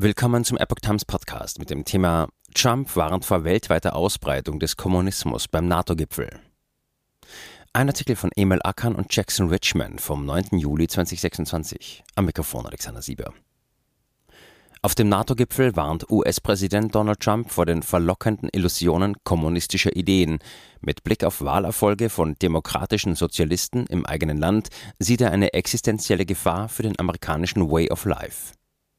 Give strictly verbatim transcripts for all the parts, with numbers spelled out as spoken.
Willkommen zum Epoch Times Podcast mit dem Thema Trump warnt vor weltweiter Ausbreitung des Kommunismus beim NATO-Gipfel. Ein Artikel von Emil Akan und Jackson Richman vom neunten Juli zweitausendsechsundzwanzig. Am Mikrofon Alexander Sieber. Auf dem NATO-Gipfel warnt U S-Präsident Donald Trump vor den verlockenden Illusionen kommunistischer Ideen. Mit Blick auf Wahlerfolge von demokratischen Sozialisten im eigenen Land sieht er eine existenzielle Gefahr für den amerikanischen Way of Life.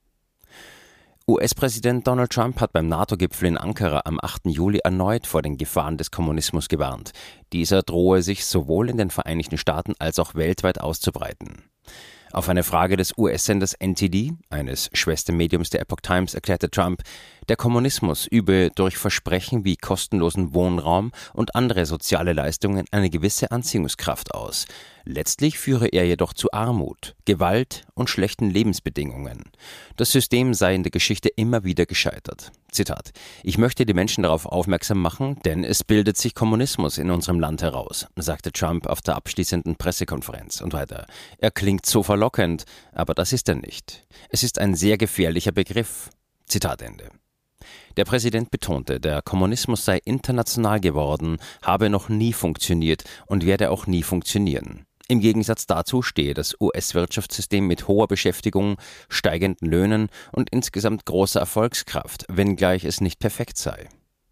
U S-Präsident Donald Trump hat beim NATO-Gipfel in Ankara am achten Juli erneut vor den Gefahren des Kommunismus gewarnt. Dieser drohe sich sowohl in den Vereinigten Staaten als auch weltweit auszubreiten. Auf eine Frage des U S-Senders N T D, eines Schwestermediums der Epoch Times, erklärte Trump, der Kommunismus übe durch Versprechen wie kostenlosen Wohnraum und andere soziale Leistungen eine gewisse Anziehungskraft aus. Letztlich führe er jedoch zu Armut, Gewalt und schlechten Lebensbedingungen. Das System sei in der Geschichte immer wieder gescheitert. Zitat: Ich möchte die Menschen darauf aufmerksam machen, denn es bildet sich Kommunismus in unserem Land heraus, sagte Trump auf der abschließenden Pressekonferenz. Und weiter: Er klingt so verlockend, aber das ist er nicht. Es ist ein sehr gefährlicher Begriff. Zitat Ende. Der Präsident betonte, der Kommunismus sei international geworden, habe noch nie funktioniert und werde auch nie funktionieren. Im Gegensatz dazu stehe das U S-Wirtschaftssystem mit hoher Beschäftigung, steigenden Löhnen und insgesamt großer Erfolgskraft, wenngleich es nicht perfekt sei.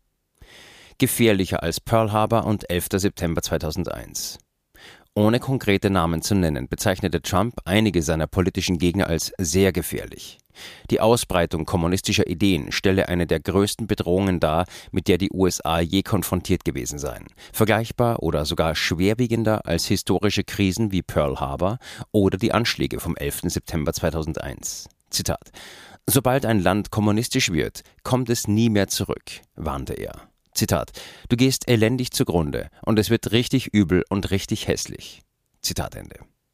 Gefährlicher als Pearl Harbor und elfter September zweitausendeins. Ohne konkrete Namen zu nennen, bezeichnete Trump einige seiner politischen Gegner als sehr gefährlich. Die Ausbreitung kommunistischer Ideen stelle eine der größten Bedrohungen dar, mit der die U S A je konfrontiert gewesen seien. Vergleichbar oder sogar schwerwiegender als historische Krisen wie Pearl Harbor oder die Anschläge vom elften September zweitausendeins. Zitat: Sobald ein Land kommunistisch wird, kommt es nie mehr zurück, warnte er. Zitat: Du gehst elendig zugrunde und es wird richtig übel und richtig hässlich. Zitat Ende.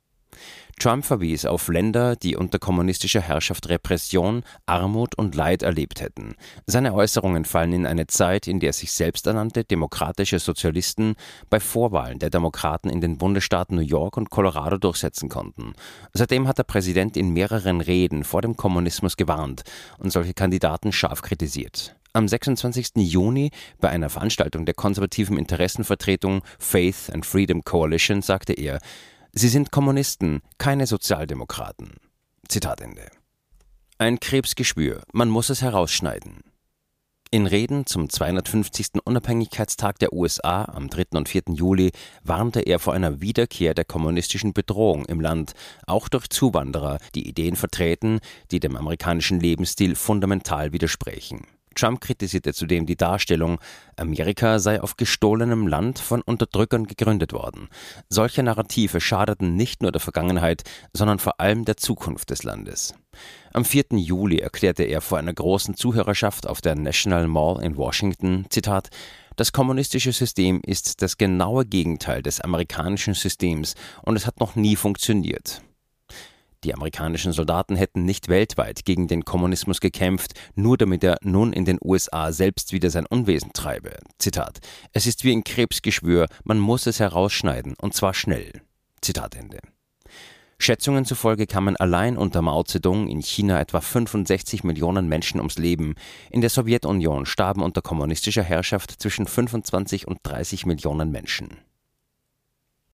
Trump verwies auf Länder, die unter kommunistischer Herrschaft Repression, Armut und Leid erlebt hätten. Seine Äußerungen fallen in eine Zeit, in der sich selbsternannte demokratische Sozialisten bei Vorwahlen der Demokraten in den Bundesstaaten New York und Colorado durchsetzen konnten. Seitdem hat der Präsident in mehreren Reden vor dem Kommunismus gewarnt und solche Kandidaten scharf kritisiert. Am sechsundzwanzigsten Juni bei einer Veranstaltung der konservativen Interessenvertretung Faith and Freedom Coalition sagte er: Sie sind Kommunisten, keine Sozialdemokraten. Zitat Ende. Ein Krebsgeschwür, man muss es herausschneiden. In Reden zum zweihundertfünfzigsten Unabhängigkeitstag der U S A am dritten und vierten Juli warnte er vor einer Wiederkehr der kommunistischen Bedrohung im Land, auch durch Zuwanderer, die Ideen vertreten, die dem amerikanischen Lebensstil fundamental widersprechen. Trump kritisierte zudem die Darstellung, Amerika sei auf gestohlenem Land von Unterdrückern gegründet worden. Solche Narrative schadeten nicht nur der Vergangenheit, sondern vor allem der Zukunft des Landes. Am vierten Juli erklärte er vor einer großen Zuhörerschaft auf der National Mall in Washington, Zitat: Das kommunistische System ist das genaue Gegenteil des amerikanischen Systems und es hat noch nie funktioniert. Die amerikanischen Soldaten hätten nicht weltweit gegen den Kommunismus gekämpft, nur damit er nun in den U S A selbst wieder sein Unwesen treibe. Zitat: Es ist wie ein Krebsgeschwür, man muss es herausschneiden, und zwar schnell. Zitat Ende. Schätzungen zufolge kamen allein unter Mao Zedong in China etwa fünfundsechzig Millionen Menschen ums Leben. In der Sowjetunion starben unter kommunistischer Herrschaft zwischen fünfundzwanzig und dreißig Millionen Menschen.